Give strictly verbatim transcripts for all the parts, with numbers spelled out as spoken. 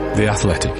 The Athletic.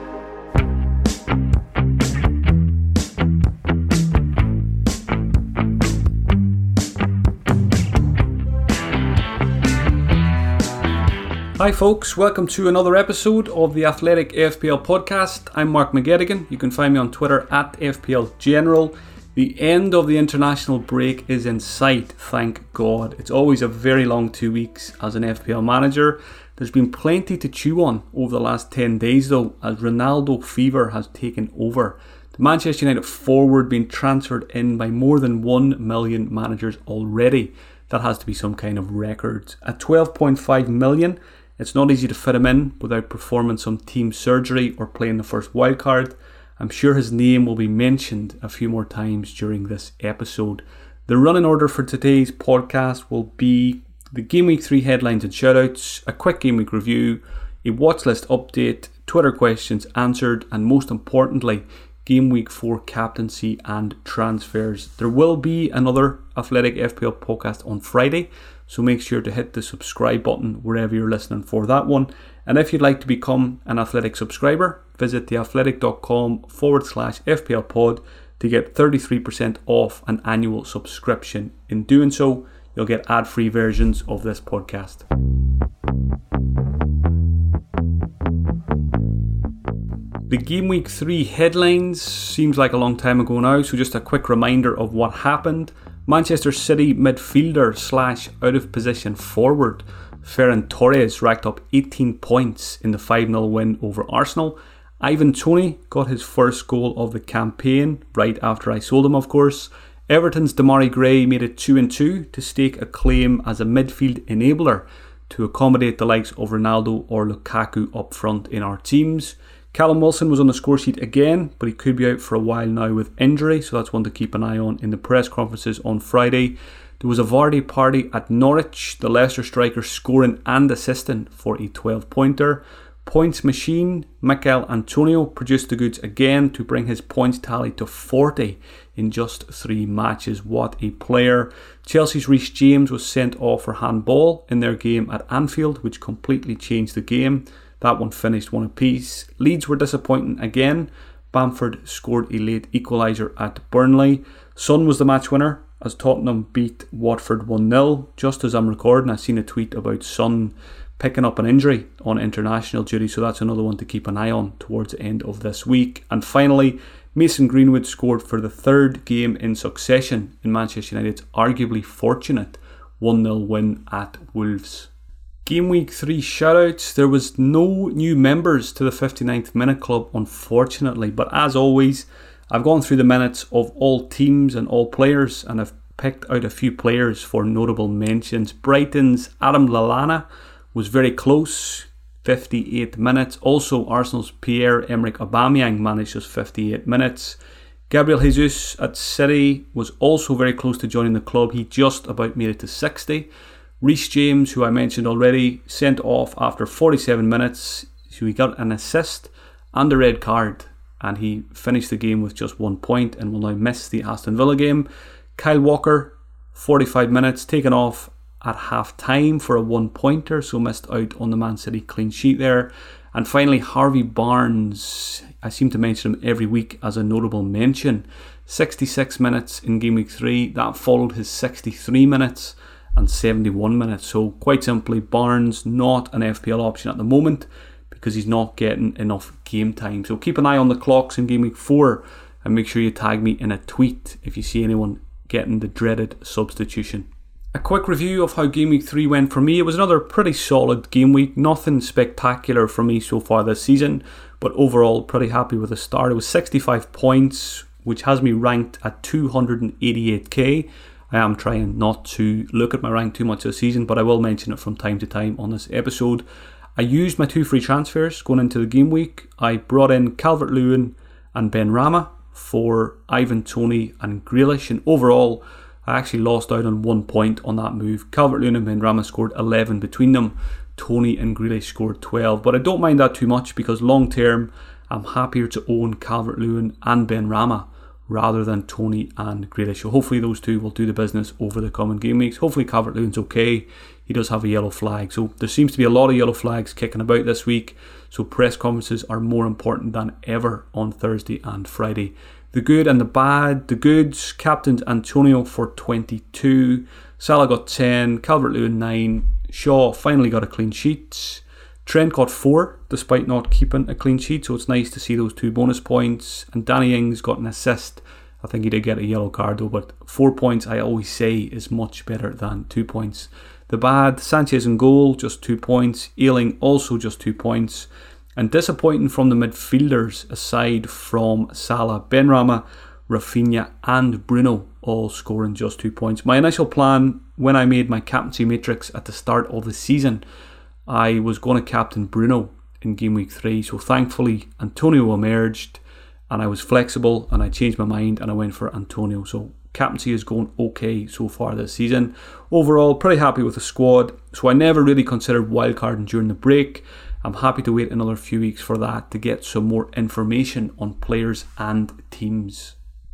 Hi folks, welcome to another episode of the Athletic A F P L podcast. I'm Mark McGettigan. You can find me on Twitter at A F P L General. The end of the international break is in sight, thank God. It's always a very long two weeks as an F P L manager. There's been plenty to chew on over the last ten days though, as Ronaldo fever has taken over. The Manchester United forward being transferred in by more than one million managers already. That has to be some kind of record. At twelve point five million, it's not easy to fit him in without performing some team surgery or playing the first wildcard. I'm sure his name will be mentioned a few more times during this episode. The running order for today's podcast will be the Game Week three headlines and shoutouts, a quick Game Week review, a watch list update, Twitter questions answered, and most importantly, Game Week four captaincy and transfers. There will be another Athletic F P L podcast on Friday, so make sure to hit the subscribe button wherever you're listening for that one. And if you'd like to become an Athletic subscriber, visit theathletic.com forward slash FPL pod to get thirty-three percent off an annual subscription. In doing so, you'll get ad-free versions of this podcast. The Game Week three headlines seems like a long time ago now, so just a quick reminder of what happened. Manchester City midfielder slash out of position forward Ferran Torres racked up eighteen points in the five nil win over Arsenal. Ivan Toney got his first goal of the campaign, right after I sold him of course. Everton's Demarai Gray made it two and two to stake a claim as a midfield enabler to accommodate the likes of Ronaldo or Lukaku up front in our teams. Callum Wilson was on the score sheet again, but he could be out for a while now with injury, so that's one to keep an eye on in the press conferences on Friday. There was a Vardy party at Norwich, the Leicester striker scoring and assisting for a twelve-pointer. Points machine, Mikel Antonio produced the goods again to bring his points tally to forty in just three matches. What a player. Chelsea's Reece James was sent off for handball in their game at Anfield, which completely changed the game. That one finished one apiece. Leeds were disappointing again. Bamford scored a late equaliser at Burnley. Son was the match winner as Tottenham beat Watford one nil. Just as I'm recording, I've seen a tweet about Son picking up an injury on international duty, so that's another one to keep an eye on towards the end of this week. And finally, Mason Greenwood scored for the third game in succession in Manchester United's arguably fortunate one nil win at Wolves. Game Week three shoutouts. There was no new members to the fifty-ninth Minute Club, unfortunately, but as always, I've gone through the minutes of all teams and all players, and I've picked out a few players for notable mentions. Brighton's Adam Lallana was very close, fifty-eight minutes. Also, Arsenal's Pierre-Emerick Aubameyang managed just fifty-eight minutes. Gabriel Jesus at City was also very close to joining the club. He just about made it to sixty. Reece James, who I mentioned already, sent off after forty-seven minutes. So he got an assist and a red card, and he finished the game with just one point and will now miss the Aston Villa game. Kyle Walker, forty-five minutes, taken off at half time for a one pointer, so missed out on the Man City clean sheet there. And finally, Harvey Barnes, I seem to mention him every week as a notable mention. sixty-six minutes in Game Week three, that followed his sixty-three minutes and seventy-one minutes. So quite simply, Barnes not an F P L option at the moment because he's not getting enough game time. So keep an eye on the clocks in Game Week four and make sure you tag me in a tweet if you see anyone getting the dreaded substitution. A quick review of how Game Week three went for me. It was another pretty solid game week. Nothing spectacular for me so far this season, but overall pretty happy with the start. It was sixty-five points, which has me ranked at two hundred eighty-eight k. I am trying not to look at my rank too much this season, but I will mention it from time to time on this episode. I used my two free transfers going into the game week. I brought in Calvert-Lewin and Benrahma for Ivan Toney and Grealish, and overall I actually lost out on one point on that move. Calvert-Lewin and Benrahma scored eleven between them. Toney and Grealish scored twelve, but I don't mind that too much because long term I'm happier to own Calvert-Lewin and Benrahma rather than Toney and Grealish. So hopefully those two will do the business over the coming game weeks. Hopefully Calvert-Lewin's okay. He does have a yellow flag. So there seems to be a lot of yellow flags kicking about this week. So press conferences are more important than ever on Thursday and Friday. The good and the bad. The goods, captained Antonio for twenty-two. Salah got ten. Calvert-Lewin nine. Shaw finally got a clean sheet. Trent got four, despite not keeping a clean sheet, so it's nice to see those two bonus points. And Danny Ings got an assist. I think he did get a yellow card though, but four points, I always say, is much better than two points. The bad, Sanchez in goal, just two points. Ayling also just two points. And disappointing from the midfielders, aside from Salah, Benrahma, Rafinha and Bruno all scoring just two points. My initial plan, when I made my captaincy matrix at the start of the season, I was going to captain Bruno in game week three. So thankfully Antonio emerged and I was flexible and I changed my mind and I went for Antonio. So captaincy is going okay so far this season. Overall, pretty happy with the squad. So I never really considered wildcarding during the break. I'm happy to wait another few weeks for that to get some more information on players and teams.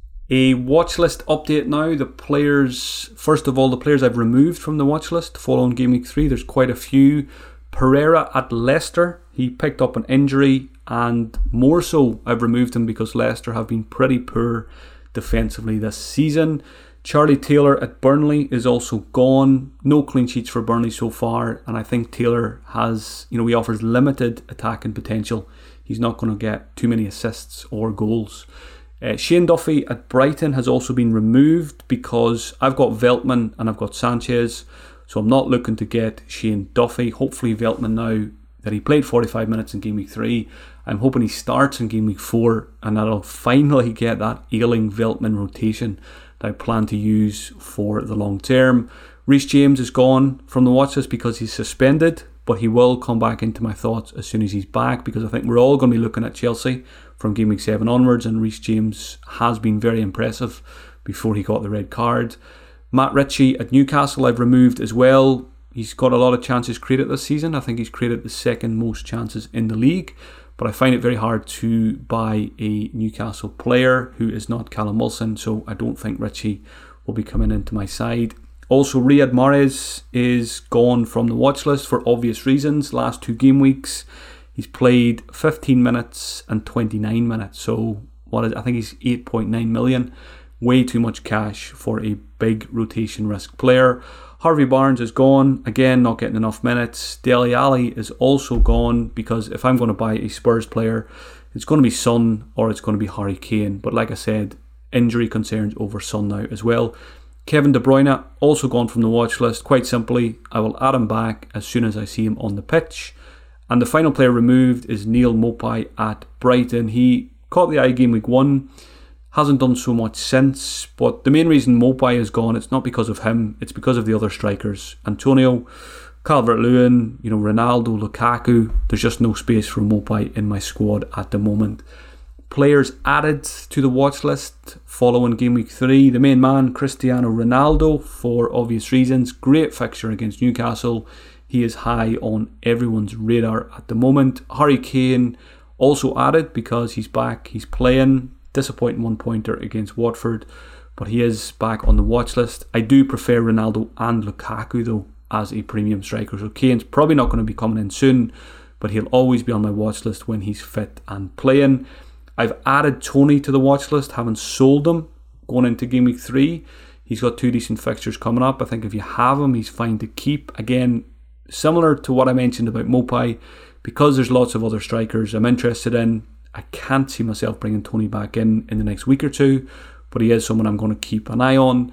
A watch list update now. The players, first of all, the players I've removed from the watch list following game week three. There's quite a few. Pereira at Leicester, he picked up an injury, and more so I've removed him because Leicester have been pretty poor defensively this season. Charlie Taylor at Burnley is also gone. No clean sheets for Burnley so far, and I think Taylor has, you know, he offers limited attacking potential. He's not going to get too many assists or goals. Uh, Shane Duffy at Brighton has also been removed because I've got Veltman and I've got Sanchez. So I'm not looking to get Shane Duffy. Hopefully Veltman, now that he played forty-five minutes in game week three, I'm hoping he starts in game week four and that I'll finally get that Ayling Veltman rotation that I plan to use for the long term. Reece James is gone from the watch list because he's suspended, but he will come back into my thoughts as soon as he's back, because I think we're all going to be looking at Chelsea from game week seven onwards, and Reece James has been very impressive before he got the red card. Matt Ritchie at Newcastle I've removed as well. He's got a lot of chances created this season. I think he's created the second most chances in the league, but I find it very hard to buy a Newcastle player who is not Callum Wilson, so I don't think Ritchie will be coming into my side. Also, Riyad Mahrez is gone from the watch list for obvious reasons. Last two game weeks he's played fifteen minutes and twenty-nine minutes, so what is I think he's eight point nine million. Way too much cash for a big rotation risk player. Harvey Barnes is gone, again not getting enough minutes. Dele Alli is also gone, because if I'm going to buy a Spurs player, it's going to be Son or it's going to be Harry Kane. But like I said, injury concerns over Son now as well. Kevin De Bruyne also gone from the watch list. Quite simply, I will add him back as soon as I see him on the pitch. And the final player removed is Neal Maupay at Brighton. He caught the eye game week one. Hasn't done so much since, but the main reason Maupay is gone, it's not because of him, it's because of the other strikers. Antonio, Calvert-Lewin, you know, Ronaldo, Lukaku. There's just no space for Maupay in my squad at the moment. Players added to the watch list following game week three. The main man, Cristiano Ronaldo, for obvious reasons. Great fixture against Newcastle. He is high on everyone's radar at the moment. Harry Kane also added because he's back, he's playing. Disappointing one-pointer against Watford, but he is back on the watch list. I do prefer Ronaldo and Lukaku though as a premium striker, so Kane's probably not going to be coming in soon, but he'll always be on my watch list when he's fit and playing. I've added Toney to the watch list, haven't sold him going into game week three. He's got two decent fixtures coming up. I think if you have him, he's fine to keep. Again, similar to what I mentioned about Maupay, because there's lots of other strikers I'm interested in, I can't see myself bringing Toney back in in the next week or two, but he is someone I'm going to keep an eye on.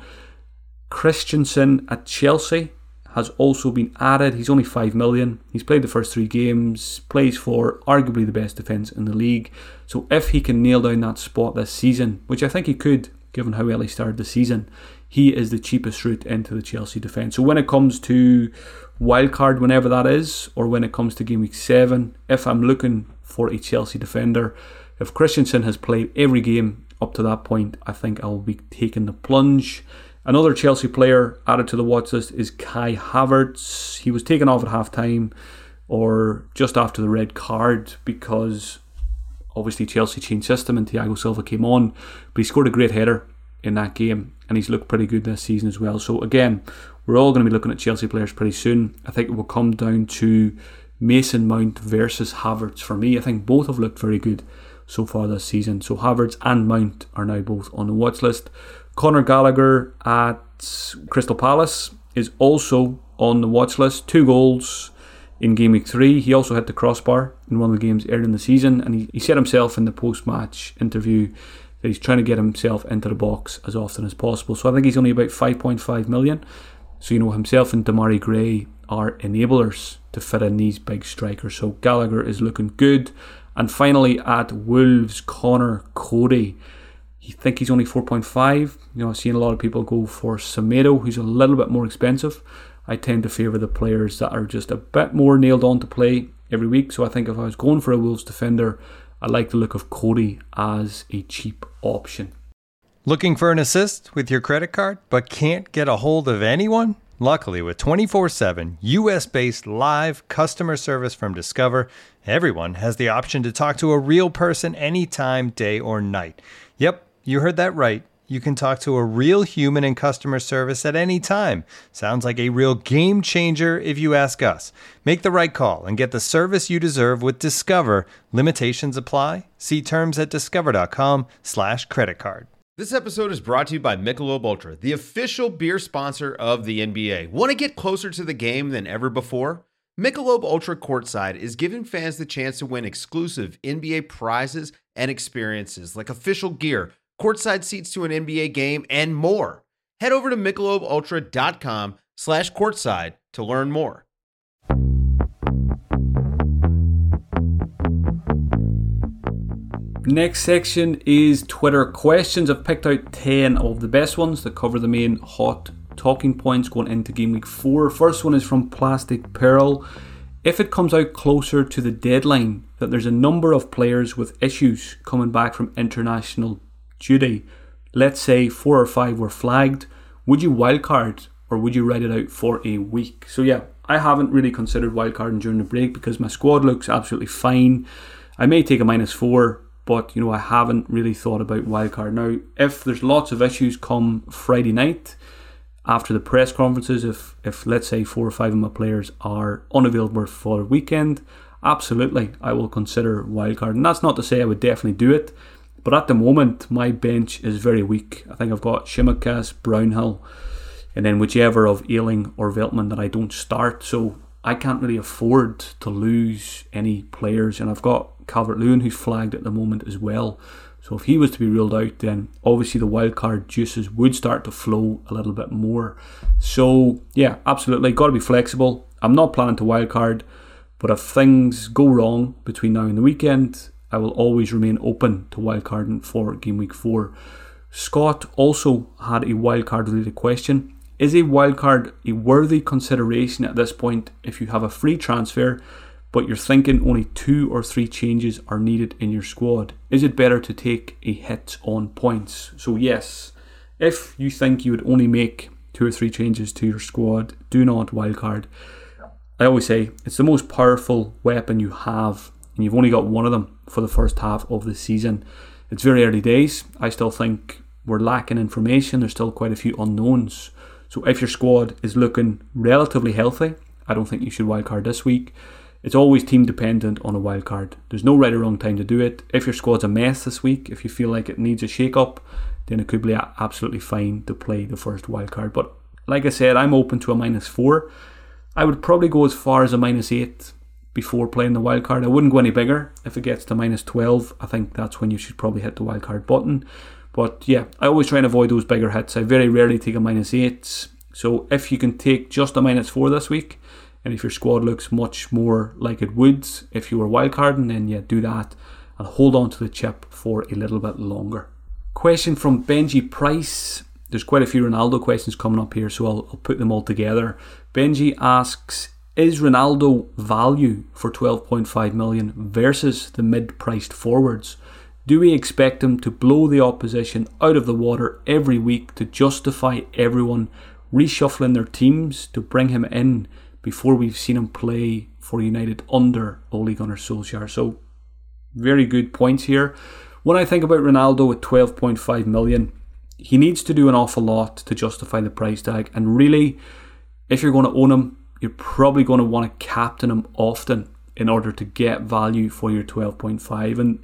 Christensen at Chelsea has also been added. He's only five million. He's played the first three games, plays for arguably the best defence in the league. So if he can nail down that spot this season, which I think he could, given how well he started the season, he is the cheapest route into the Chelsea defence. So when it comes to wildcard, whenever that is, or when it comes to game week seven, if I'm looking for a Chelsea defender, if Christensen has played every game up to that point, I think I will be taking the plunge. Another Chelsea player added to the watch list is Kai Havertz. He was taken off at half time or just after the red card because obviously Chelsea changed system and Thiago Silva came on, but he scored a great header in that game and he's looked pretty good this season as well. So again, we're all going to be looking at Chelsea players pretty soon. I think it will come down to Mason Mount versus Havertz for me. I think both have looked very good so far this season. So Havertz and Mount are now both on the watch list. Conor Gallagher at Crystal Palace is also on the watch list. Two goals in game week three. He also hit the crossbar in one of the games earlier in the season, and he, he said himself in the post-match interview that he's trying to get himself into the box as often as possible. So I think he's only about five point five million. So, you know, himself and Demarai Gray are enablers to fit in these big strikers. So Gallagher is looking good. And finally at Wolves, Connor Cody. You think he's only four point five. You know, I've seen a lot of people go for Semedo, who's a little bit more expensive. I tend to favour the players that are just a bit more nailed on to play every week. So I think if I was going for a Wolves defender, I like the look of Cody as a cheap option. Looking for an assist with your credit card, but can't get a hold of anyone? Luckily, with twenty-four seven U S-based live customer service from Discover, everyone has the option to talk to a real person anytime, day or night. Yep, you heard that right. You can talk to a real human in customer service at any time. Sounds like a real game changer if you ask us. Make the right call and get the service you deserve with Discover. Limitations apply. See terms at discover.com slash credit card. This episode is brought to you by Michelob Ultra, the official beer sponsor of the N B A. Want to get closer to the game than ever before? Michelob Ultra Courtside is giving fans the chance to win exclusive N B A prizes and experiences like official gear, courtside seats to an N B A game, and more. Head over to michelobultra.com slash courtside to learn more. Next section is Twitter questions. I've picked out ten of the best ones that cover the main hot talking points going into game week four. First one is from Plastic Pearl. If it comes out closer to the deadline that there's a number of players with issues coming back from international duty, let's say four or five were flagged, would you wildcard or would you ride it out for a week? So yeah, I haven't really considered wildcarding during the break because my squad looks absolutely fine. I may take a minus four, but you know, I haven't really thought about wildcard. Now, if there's lots of issues come Friday night after the press conferences, if if let's say four or five of my players are unavailable for the weekend, absolutely I will consider wildcard. And that's not to say I would definitely do it, but at the moment my bench is very weak. I think I've got Tsimikas, Brownhill, and then whichever of Ayling or Veltman that I don't start. So I can't really afford to lose any players, and I've got Calvert-Lewin who's flagged at the moment as well. So if he was to be ruled out, then obviously the wildcard juices would start to flow a little bit more. So yeah, absolutely, got to be flexible. I'm not planning to wildcard, but if things go wrong between now and the weekend, I will always remain open to wildcarding for game week four. Scott also had a wildcard related question. Is a wildcard a worthy consideration at this point if you have a free transfer, but you're thinking only two or three changes are needed in your squad? Is it better to take a hit on points? So yes, if you think you would only make two or three changes to your squad, do not wildcard. I always say it's the most powerful weapon you have, and you've only got one of them for the first half of the season. It's very early days. I still think we're lacking information. There's still quite a few unknowns. So if your squad is looking relatively healthy, I don't think you should wildcard this week. It's always team dependent on a wildcard. There's no right or wrong time to do it. If your squad's a mess this week, if you feel like it needs a shake-up, then it could be absolutely fine to play the first wildcard. But like I said, I'm open to a minus four. I would probably go as far as a minus eight before playing the wildcard. I wouldn't go any bigger. If it gets to minus twelve, I think that's when you should probably hit the wildcard button. But yeah, I always try and avoid those bigger hits. I very rarely take a minus eight. So if you can take just a minus four this week, and if your squad looks much more like it would if you were wildcarding, then yeah, do that and hold on to the chip for a little bit longer. Question from Benji Price. There's quite a few Ronaldo questions coming up here, so I'll, I'll put them all together. Benji asks, is Ronaldo value for twelve point five million versus the mid-priced forwards? Do we expect him to blow the opposition out of the water every week to justify everyone reshuffling their teams to bring him in before we've seen him play for United under Ole Gunnar Solskjaer? So very good points here. When I think about Ronaldo at twelve point five million, he needs to do an awful lot to justify the price tag. And really, if you're going to own him, you're probably going to want to captain him often in order to get value for your twelve point five. And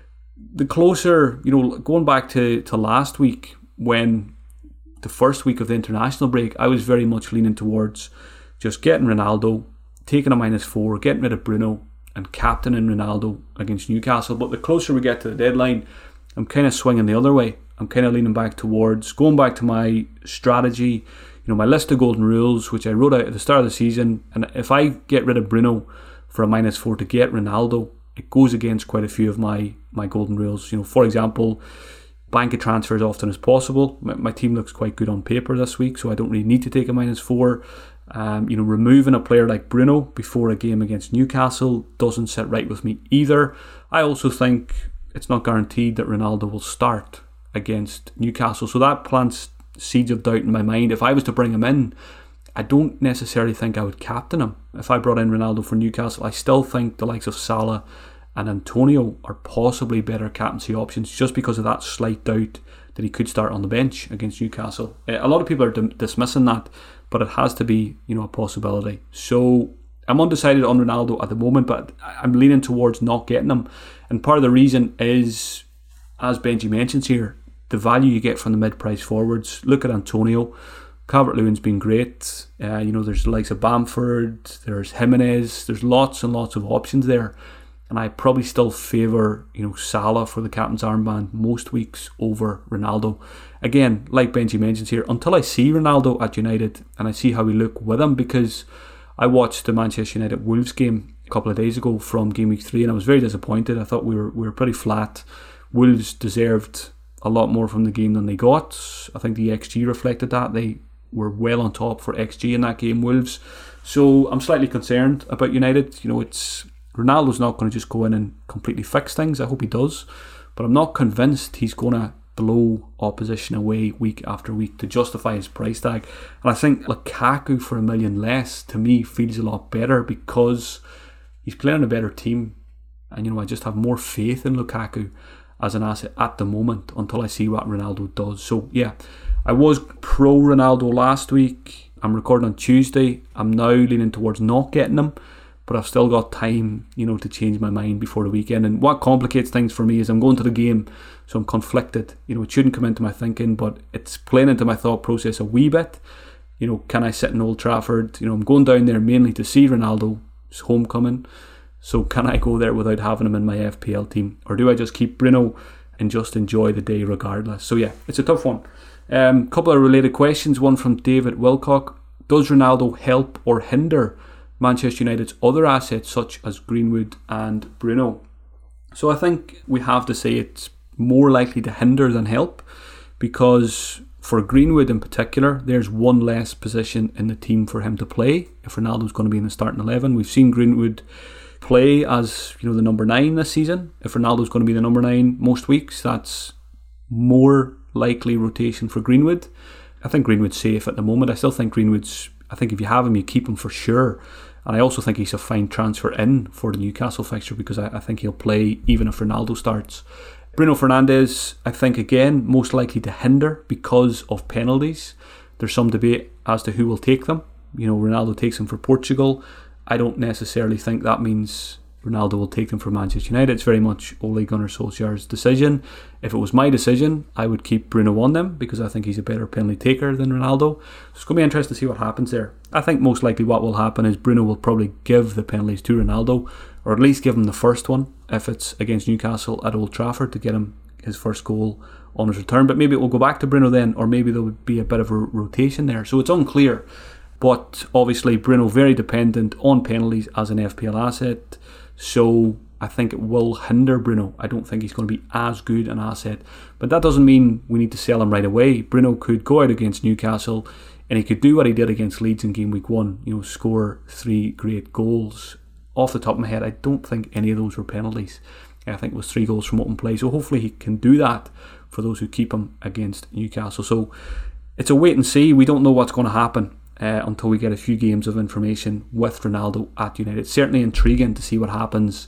the closer, you know, going back to, to last week, when the first week of the international break, I was very much leaning towards just getting Ronaldo, taking a minus four, getting rid of Bruno, and captaining Ronaldo against Newcastle. But the closer we get to the deadline, I'm kind of swinging the other way. I'm kind of leaning back towards going back to my strategy, you know, my list of golden rules, which I wrote out at the start of the season. And if I get rid of Bruno for a minus four to get Ronaldo, it goes against quite a few of my, my golden rules. You know, for example, bank a transfer as often as possible. My, my team looks quite good on paper this week, so I don't really need to take a minus four. Um, you know, removing a player like Bruno before a game against Newcastle doesn't sit right with me either. I also think it's not guaranteed that Ronaldo will start against Newcastle, so that plants seeds of doubt in my mind. If I was to bring him in, I don't necessarily think I would captain him. If I brought in Ronaldo for Newcastle, I still think the likes of Salah and Antonio are possibly better captaincy options, just because of that slight doubt that he could start on the bench against Newcastle. A lot of people are dim- dismissing that, but it has to be, you know, a possibility. So I'm undecided on Ronaldo at the moment, but I'm leaning towards not getting him. And part of the reason is, as Benji mentions here, the value you get from the mid-price forwards. Look at Antonio. Calvert-Lewin's been great. Uh, you know, there's the likes of Bamford, there's Jimenez, there's lots and lots of options there. And I probably still favour, you know, Salah for the captain's armband most weeks over Ronaldo. Again, like Benji mentions here, until I see Ronaldo at United and I see how we look with him, because I watched the Manchester United Wolves game a couple of days ago from game week three, and I was very disappointed. I thought we were we were pretty flat. Wolves deserved a lot more from the game than they got. I think the X G reflected that. They were well on top for X G in that game, Wolves. So I'm slightly concerned about United. You know, it's Ronaldo's not going to just go in and completely fix things. I hope he does, but I'm not convinced he's going to blow opposition away week after week to justify his price tag. And I think Lukaku for a million less, to me, feels a lot better because he's playing on a better team. And, you know, I just have more faith in Lukaku as an asset at the moment until I see what Ronaldo does. So, yeah, I was pro Ronaldo last week. I'm recording on Tuesday. I'm now leaning towards not getting him, but I've still got time, you know, to change my mind before the weekend. And what complicates things for me is I'm going to the game, so I'm conflicted. You know, it shouldn't come into my thinking, but it's playing into my thought process a wee bit. You know, can I sit in Old Trafford? You know, I'm going down there mainly to see Ronaldo's homecoming. So can I go there without having him in my F P L team? Or do I just keep Bruno and just enjoy the day regardless? So yeah, it's a tough one. A um, couple of related questions. One from David Wilcock. Does Ronaldo help or hinder Manchester United's other assets such as Greenwood and Bruno? So I think we have to say it's more likely to hinder than help, because for Greenwood in particular, there's one less position in the team for him to play if Ronaldo's going to be in the starting eleven. We've seen Greenwood play as, you know, the number nine this season. If Ronaldo's going to be the number nine most weeks, that's more likely rotation for Greenwood. I think Greenwood's safe at the moment. I still think Greenwood's, I think if you have him, you keep him for sure. And I also think he's a fine transfer in for the Newcastle fixture, because I, I think he'll play even if Ronaldo starts. Bruno Fernandes, I think, again, most likely to hinder because of penalties. There's some debate as to who will take them. You know, Ronaldo takes them for Portugal. I don't necessarily think that means Ronaldo will take them for Manchester United. It's very much Ole Gunnar Solskjaer's decision. If it was my decision, I would keep Bruno on them because I think he's a better penalty taker than Ronaldo. So it's going to be interesting to see what happens there. I think most likely what will happen is Bruno will probably give the penalties to Ronaldo, or at least give him the first one if it's against Newcastle at Old Trafford to get him his first goal on his return. But maybe it will go back to Bruno then, or maybe there would be a bit of a rotation there. So it's unclear. But obviously Bruno very dependent on penalties as an F P L asset. So I think it will hinder Bruno. I don't think he's going to be as good an asset. But that doesn't mean we need to sell him right away. Bruno could go out against Newcastle and he could do what he did against Leeds in game week one. You know, score three great goals. Off the top of my head, I don't think any of those were penalties. I think it was three goals from open play. So hopefully he can do that for those who keep him against Newcastle. So it's a wait and see. We don't know what's going to happen Uh, until we get a few games of information with Ronaldo at United. It's certainly intriguing to see what happens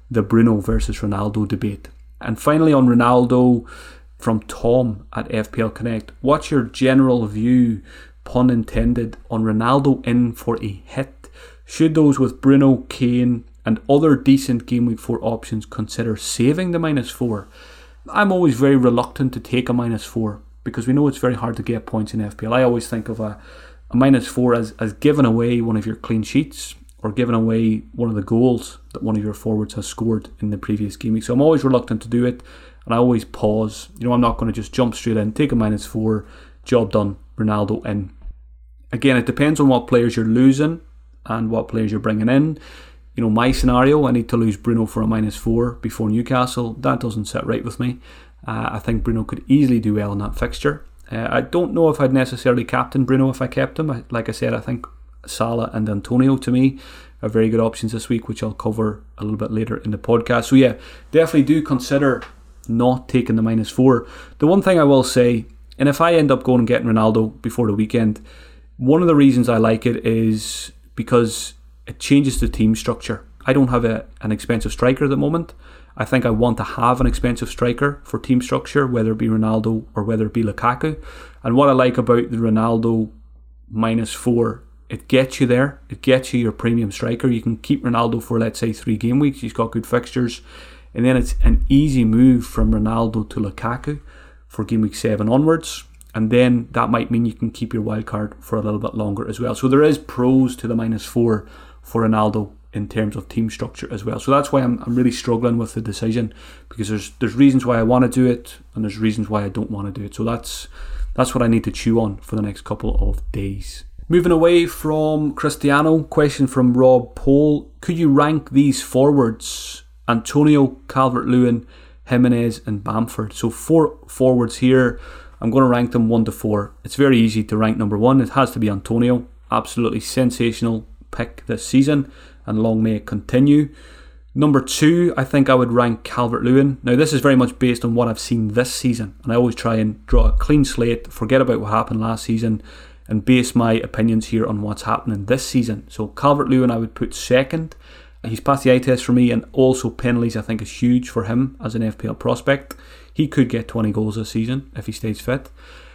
the Bruno versus Ronaldo debate. And finally on Ronaldo, from Tom at F P L Connect, what's your general view, pun intended, on Ronaldo in for a hit? Should those with Bruno, Kane and other decent game week four options consider saving the minus four? I'm always very reluctant to take a minus four because we know it's very hard to get points in F P L. I always think of a, a minus four as, as giving away one of your clean sheets or giving away one of the goals that one of your forwards has scored in the previous game week. So I'm always reluctant to do it, and I always pause. You know, I'm not going to just jump straight in, take a minus four, job done, Ronaldo in. Again, it depends on what players you're losing and what players you're bringing in. You know, my scenario, I need to lose Bruno for a minus four before Newcastle. That doesn't sit right with me. Uh, I think Bruno could easily do well in that fixture. Uh, I don't know if I'd necessarily captain Bruno if I kept him. I, like I said, I think Salah and Antonio, to me, are very good options this week, which I'll cover a little bit later in the podcast. So yeah, definitely do consider not taking the minus four. The one thing I will say, and if I end up going and getting Ronaldo before the weekend, one of the reasons I like it is because it changes the team structure. I don't have a, an expensive striker at the moment. I think I want to have an expensive striker for team structure, whether it be Ronaldo or whether it be Lukaku. And what I like about the Ronaldo minus four, it gets you there. It gets you your premium striker. You can keep Ronaldo for, let's say, three game weeks. He's got good fixtures. And then it's an easy move from Ronaldo to Lukaku for game week seven onwards. And then that might mean you can keep your wild card for a little bit longer as well. So there is pros to the minus four for Ronaldo in terms of team structure as well. So that's why I'm I'm really struggling with the decision, because there's there's reasons why I want to do it and there's reasons why I don't want to do it. So that's that's what I need to chew on for the next couple of days. Moving away from Cristiano, question from Rob Pole. Could you rank these forwards? Antonio, Calvert-Lewin, Jimenez and Bamford. So four forwards here. I'm going to rank them one to four. It's very easy to rank number one. It has to be Antonio. Absolutely sensational pick this season, and long may it continue. Number two, I think I would rank Calvert-Lewin. Now this is very much based on what I've seen this season, and I always try and draw a clean slate, forget about what happened last season, and base my opinions here on what's happening this season. So Calvert-Lewin I would put second. He's passed the eye test for me, and also penalties I think is huge for him as an F P L prospect. He could get twenty goals this season if he stays fit.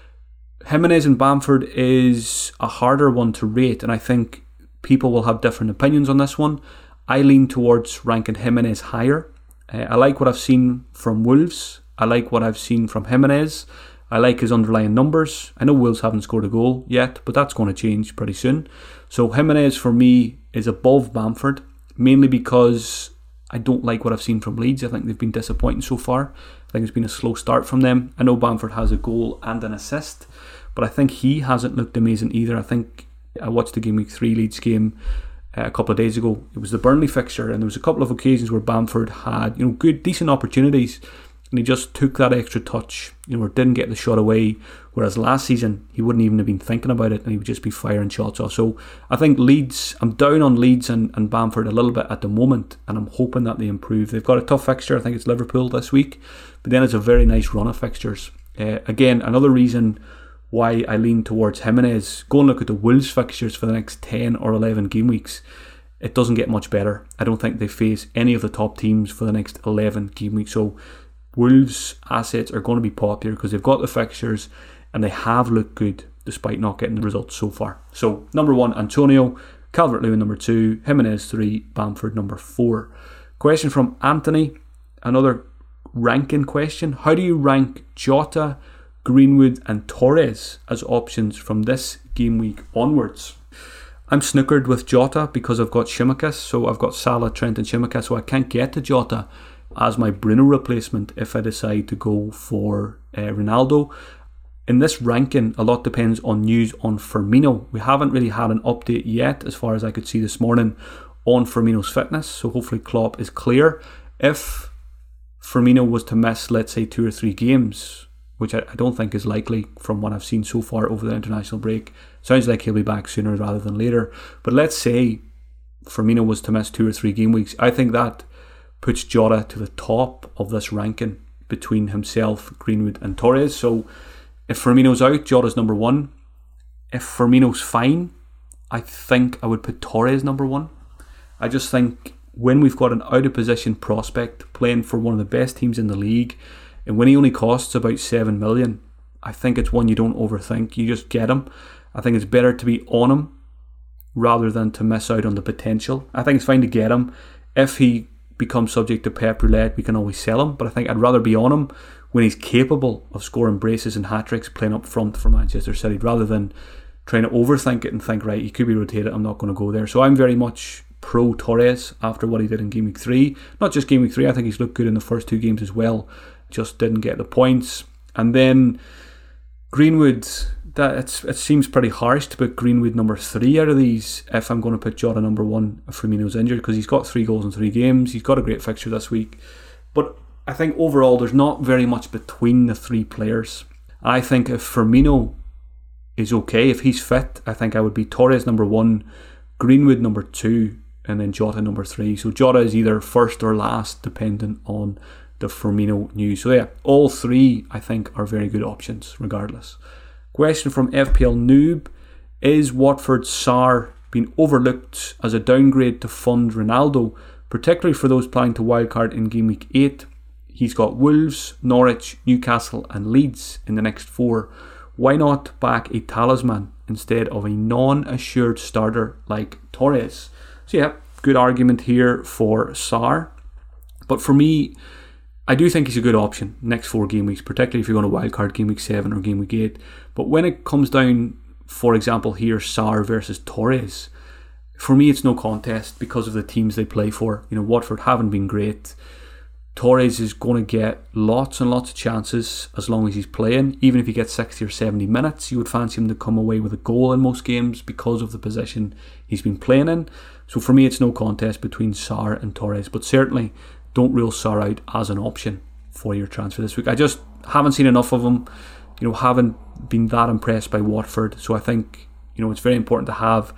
Jimenez and Bamford is a harder one to rate, and I think people will have different opinions on this one. I lean towards ranking Jimenez higher. Uh, I like what I've seen from Wolves. I like what I've seen from Jimenez. I like his underlying numbers. I know Wolves haven't scored a goal yet, but that's going to change pretty soon. So Jimenez for me is above Bamford, mainly because I don't like what I've seen from Leeds. I think they've been disappointing so far. I think it's been a slow start from them. I know Bamford has a goal and an assist, but I think he hasn't looked amazing either. I think I watched the game week three Leeds game uh, a couple of days ago. It was the Burnley fixture, and there was a couple of occasions where Bamford had, you know, good, decent opportunities, and he just took that extra touch, you know, or didn't get the shot away. Whereas last season he wouldn't even have been thinking about it, and he would just be firing shots off. So I think Leeds, I'm down on Leeds and, and Bamford a little bit at the moment, and I'm hoping that they improve. They've got a tough fixture. I think it's Liverpool this week, but then it's a very nice run of fixtures. Uh, again, another reason why I lean towards Jimenez. Go and look at the Wolves fixtures for the next ten or eleven game weeks. It doesn't get much better. I don't think they face any of the top teams for the next eleven game weeks. So Wolves assets are going to be popular because they've got the fixtures and they have looked good despite not getting the results so far. So number one, Antonio, Calvert-Lewin number two, Jimenez three, Bamford number four. Question from Anthony, another ranking question. How do you rank Jota, Greenwood and Torres as options from this game week onwards? I'm snookered with Jota because I've got Tsimikas, so I've got Salah, Trent and Tsimikas, so I can't get to Jota as my Bruno replacement if I decide to go for uh, Ronaldo. In this ranking, a lot depends on news on Firmino. We haven't really had an update yet, as far as I could see this morning, on Firmino's fitness, so hopefully Klopp is clear. If Firmino was to miss, let's say, two or three games, which I don't think is likely from what I've seen so far over the international break, sounds like he'll be back sooner rather than later, but let's say Firmino was to miss two or three game weeks, I think that puts Jota to the top of this ranking between himself, Greenwood and Torres. So if Firmino's out, Jota's number one. If Firmino's fine, I think I would put Torres number one. I just think when we've got an out-of-position prospect playing for one of the best teams in the league, and when he only costs about seven million, I think it's one you don't overthink. You just get him. I think it's better to be on him rather than to miss out on the potential. I think it's fine to get him. If he becomes subject to Pep Roulette, we can always sell him, but I think I'd rather be on him when he's capable of scoring braces and hat-tricks playing up front for Manchester City, rather than trying to overthink it and think, right, he could be rotated, I'm not going to go there. So I'm very much pro Torres after what he did in game week three. Not just game week three, I think he's looked good in the first two games as well, just didn't get the points. And then Greenwood, that it's, it seems pretty harsh to put Greenwood number three out of these if I'm going to put Jota number one if Firmino's injured, because he's got three goals in three games. He's got a great fixture this week. But I think overall there's not very much between the three players. I think if Firmino is okay, if he's fit, I think I would be Torres number one, Greenwood number two, and then Jota number three. So Jota is either first or last depending on the Firmino news. So yeah, all three I think are very good options regardless. Question from F P L Noob: is Watford's Sarr being overlooked as a downgrade to fund Ronaldo, particularly for those planning to wildcard in game week eight? He's got Wolves, Norwich, Newcastle and Leeds in the next four. Why not back a talisman instead of a non-assured starter like Torres? So yeah, good argument here for Sarr. But for me, I do think he's a good option next four game weeks, particularly if you're going to wildcard game week seven or game week eight. But when it comes down, for example, here, Sarr versus Torres, for me it's no contest because of the teams they play for. You know, Watford haven't been great. Torres is going to get lots and lots of chances as long as he's playing. Even if he gets sixty or seventy minutes, you would fancy him to come away with a goal in most games because of the position he's been playing in. So for me, it's no contest between Sarr and Torres, but certainly don't rule Sarr out as an option for your transfer this week. I just haven't seen enough of him, you know, haven't been that impressed by Watford. So I think, you know, it's very important to have,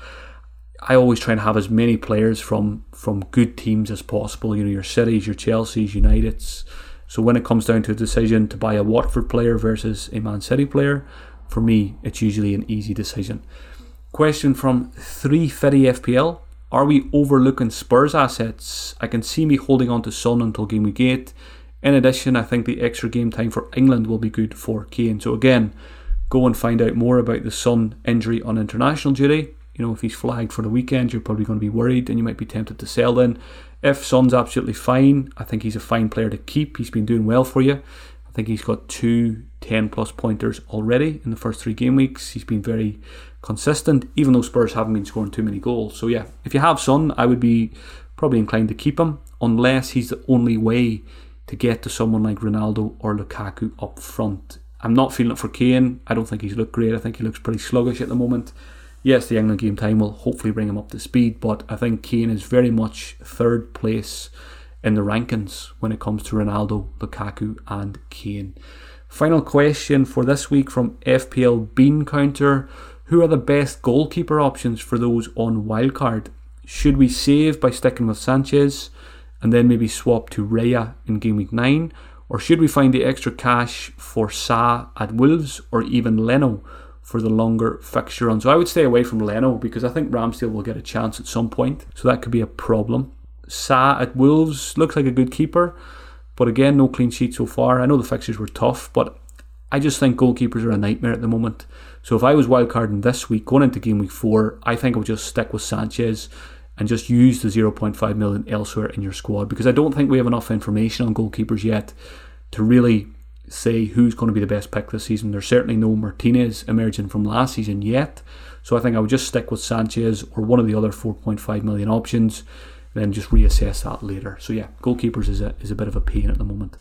I always try and have as many players from, from good teams as possible, you know, your Cities, your Chelseas, Uniteds. So when it comes down to a decision to buy a Watford player versus a Man City player, for me, it's usually an easy decision. Question from three fifty F P L: are we overlooking Spurs assets? I can see me holding on to Son until game week eight. In addition, I think the extra game time for England will be good for Kane. So again, go and find out more about the Son injury on international duty. You know, if he's flagged for the weekend, you're probably going to be worried and you might be tempted to sell then. If Son's absolutely fine, I think he's a fine player to keep. He's been doing well for you. I think he's got two ten plus pointers already in the first three game weeks. He's been very consistent, even though Spurs haven't been scoring too many goals. So yeah, if you have Son, I would be probably inclined to keep him, unless he's the only way to get to someone like Ronaldo or Lukaku up front. I'm not feeling it for Kane. I don't think he's looked great. I think he looks pretty sluggish at the moment. Yes, the England game time will hopefully bring him up to speed, but I think Kane is very much third place in the rankings when it comes to Ronaldo, Lukaku and Kane. Final question for this week from F P L Bean Counter: who are the best goalkeeper options for those on wildcard? Should we save by sticking with Sanchez and then maybe swap to Raya in game week nine? Or should we find the extra cash for Sa at Wolves or even Leno for the longer fixture run? So I would stay away from Leno because I think Ramsdale will get a chance at some point, so that could be a problem. Sa at Wolves looks like a good keeper, but again, no clean sheet so far. I know the fixtures were tough, but I just think goalkeepers are a nightmare at the moment. So if I was wildcarding this week, going into game week four, I think I would just stick with Sanchez and just use the zero point five million elsewhere in your squad, because I don't think we have enough information on goalkeepers yet to really say who's going to be the best pick this season. There's certainly no Martinez emerging from last season yet, so I think I would just stick with Sanchez or one of the other four point five million options, then just reassess that later. So yeah, goalkeepers is a, is a bit of a pain at the moment.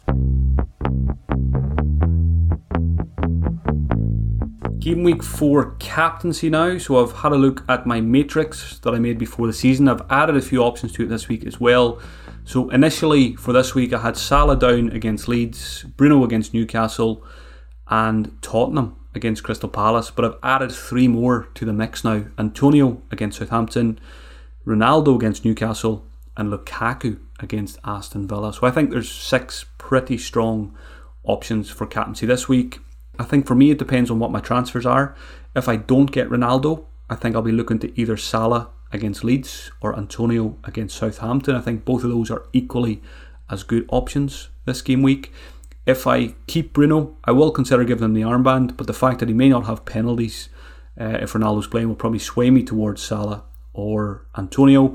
Game week four captaincy now. So I've had a look at my matrix that I made before the season. I've added a few options to it this week as well. So initially for this week I had Salah down against Leeds, Bruno against Newcastle and Tottenham against Crystal Palace, but I've added three more to the mix now: Antonio against Southampton, Ronaldo against Newcastle and Lukaku against Aston Villa. So I think there's six pretty strong options for captaincy this week. I think for me it depends on what my transfers are. If I don't get Ronaldo, I think I'll be looking to either Salah against Leeds or Antonio against Southampton. I think both of those are equally as good options this game week. If I keep Bruno, I will consider giving him the armband, but the fact that he may not have penalties uh, if Ronaldo's playing will probably sway me towards Salah or Antonio.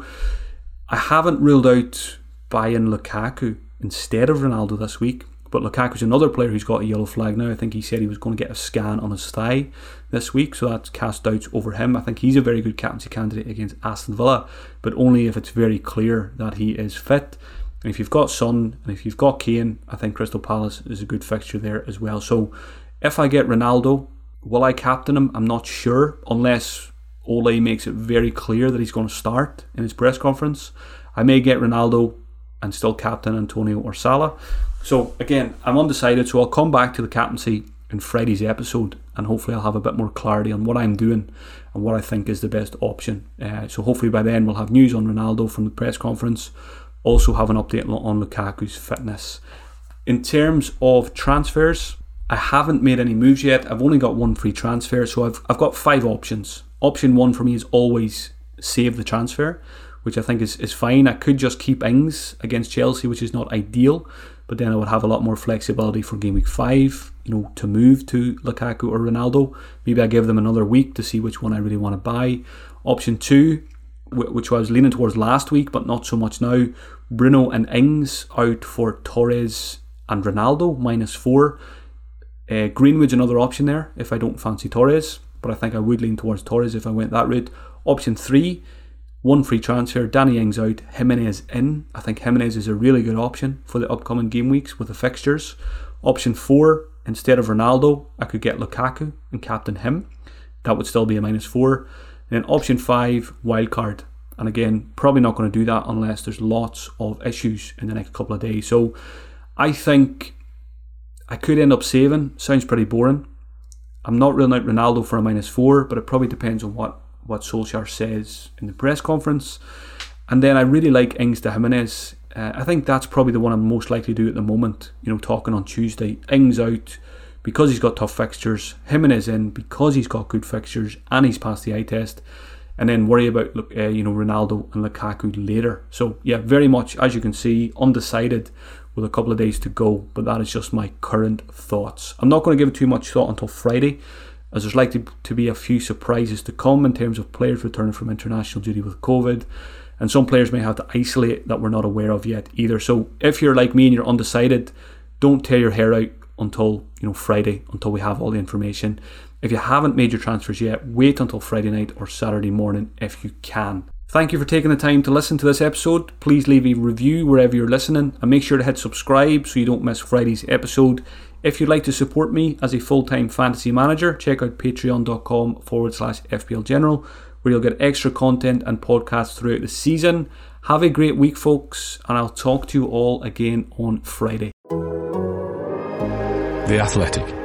I haven't ruled out buying Lukaku instead of Ronaldo this week, but Lukaku's another player who's got a yellow flag now. I think he said he was going to get a scan on his thigh this week, so that's cast doubts over him. I think he's a very good captaincy candidate against Aston Villa, but only if it's very clear that he is fit. And if you've got Son and if you've got Kane, I think Crystal Palace is a good fixture there as well. So if I get Ronaldo, will I captain him? I'm not sure, unless Ole makes it very clear that he's going to start in his press conference. I may get Ronaldo and still captain Antonio or Salah. So again, I'm undecided, so I'll come back to the captaincy in Friday's episode, and hopefully I'll have a bit more clarity on what I'm doing and what I think is the best option. Uh, so hopefully by then we'll have news on Ronaldo from the press conference, also have an update on Lukaku's fitness. In terms of transfers, I haven't made any moves yet. I've only got one free transfer, so I've I've got five options. Option one for me is always save the transfer, which I think is, is fine. I could just keep Ings against Chelsea, which is not ideal, but then I would have a lot more flexibility for game week five, you know, to move to Lukaku or Ronaldo. Maybe I give them another week to see which one I really want to buy. Option two, which I was leaning towards last week, but not so much now, Bruno and Ings out for Torres and Ronaldo, minus four. Uh, Greenwood's another option there if I don't fancy Torres, but I think I would lean towards Torres if I went that route. Option three, one free transfer, Danny Ings out, Jimenez in. I think Jimenez is a really good option for the upcoming game weeks with the fixtures. Option four, instead of Ronaldo, I could get Lukaku and captain him. That would still be a minus four. And then option five, wildcard. And again, probably not going to do that unless there's lots of issues in the next couple of days. So I think I could end up saving. Sounds pretty boring. I'm not ruling out Ronaldo for a minus four, but it probably depends on what, what Solskjaer says in the press conference. And then I really like Ings to Jimenez. Uh, I think that's probably the one I'm most likely to do at the moment, you know, talking on Tuesday. Ings out because he's got tough fixtures, Jimenez in because he's got good fixtures and he's passed the eye test, and then worry about uh, you know, Ronaldo and Lukaku later. So yeah, very much, as you can see, undecided with a couple of days to go, but that is just my current thoughts. I'm not going to give it too much thought until Friday, as there's likely to be a few surprises to come in terms of players returning from international duty with COVID, and some players may have to isolate that we're not aware of yet either. So if you're like me and you're undecided, don't tear your hair out until, you know, Friday, until we have all the information. If you haven't made your transfers yet, wait until Friday night or Saturday morning if you can. Thank you for taking the time to listen to this episode. Please leave a review wherever you're listening, and make sure to hit subscribe so you don't miss Friday's episode. If you'd like to support me as a full-time fantasy manager, check out patreon.com forward slash FPL General, where you'll get extra content and podcasts throughout the season. Have a great week, folks, and I'll talk to you all again on Friday. The Athletic.